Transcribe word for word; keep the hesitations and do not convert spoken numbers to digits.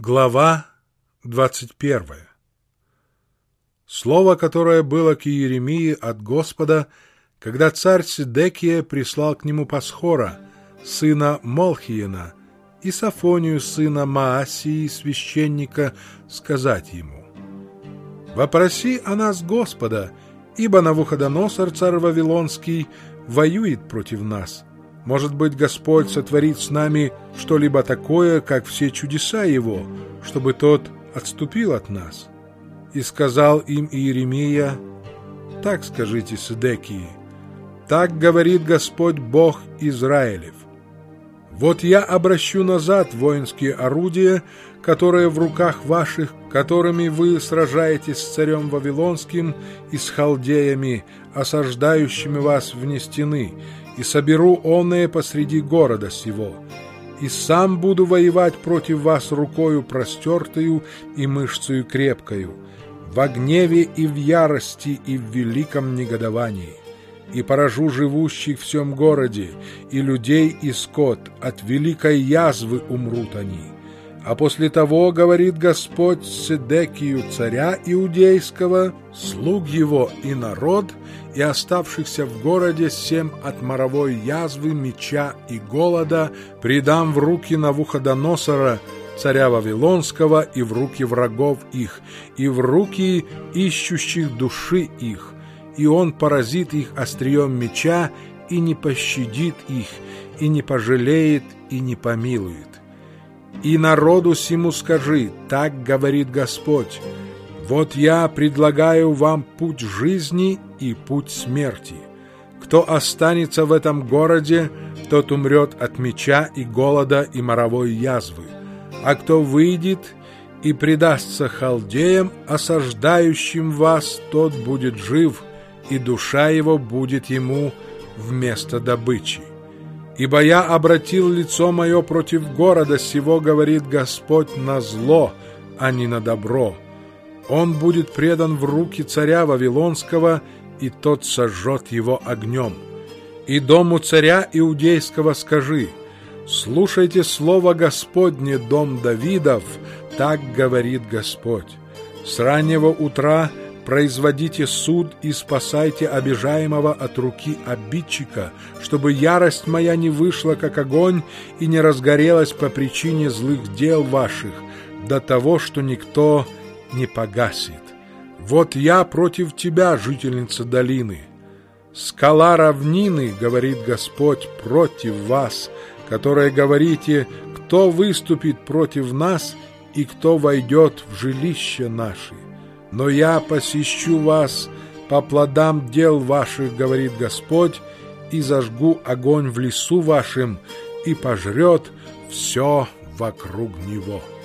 Глава двадцать первая. Слово, которое было к Иеремии от Господа, когда царь Седекия прислал к нему Пасхора, сына Молхиена, и Софонию, сына Маасии, священника, сказать ему: «Вопроси о нас Господа, ибо Навуходоносор, царь Вавилонский, воюет против нас. Может быть, Господь сотворит с нами что-либо такое, как все чудеса Его, чтобы Тот отступил от нас». И сказал им Иеремия: «Так скажите Седекии: так говорит Господь Бог Израилев: вот я обращу назад воинские орудия, которые в руках ваших, которыми вы сражаетесь с царем Вавилонским и с халдеями, осаждающими вас вне стены, и соберу оные посреди города сего, и сам буду воевать против вас рукою простертою и мышцею крепкою, во гневе и в ярости и в великом негодовании, и поражу живущих в всем городе, и людей, и скот, от великой язвы умрут они. А после того, говорит Господь Седекию, царя Иудейского, слуг его и народ, и оставшихся в городе всем от моровой язвы, меча и голода, предам в руки Навуходоносора, царя Вавилонского, и в руки врагов их, и в руки ищущих души их, и он поразит их острием меча, и не пощадит их, и не пожалеет, и не помилует. И народу сему скажи: так говорит Господь: вот я предлагаю вам путь жизни и путь смерти. Кто останется в этом городе, тот умрет от меча и голода и моровой язвы, а кто выйдет и предастся халдеям, осаждающим вас, тот будет жив, и душа его будет ему вместо добычи. Ибо я обратил лицо мое против города сего, говорит Господь, на зло, а не на добро. Он будет предан в руки царя Вавилонского, и тот сожжет его огнем. И дому царя Иудейского скажи: слушайте слово Господне, дом Давидов, так говорит Господь. С раннего утра производите суд и спасайте обижаемого от руки обидчика, чтобы ярость моя не вышла, как огонь, и не разгорелась по причине злых дел ваших, до того, что никто не погасит. Вот я против тебя, жительница долины. Скала равнины, говорит Господь, против вас, которые говорите: кто выступит против нас и кто войдет в жилище наши. Но я посещу вас по плодам дел ваших, говорит Господь, и зажгу огонь в лесу вашем, и пожрет все вокруг него».